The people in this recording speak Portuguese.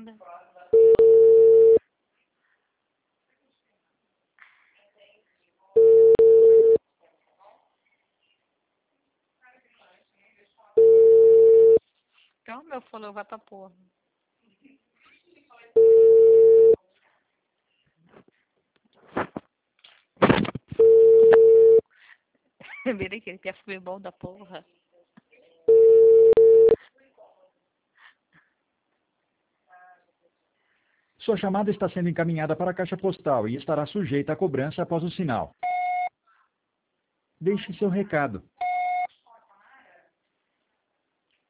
Nada. Então, meu falou, vai pra porra. Vira aqui, que é filme bom da porra. Sua chamada está sendo encaminhada para a caixa postal e estará sujeita a cobrança após o sinal. Deixe seu recado.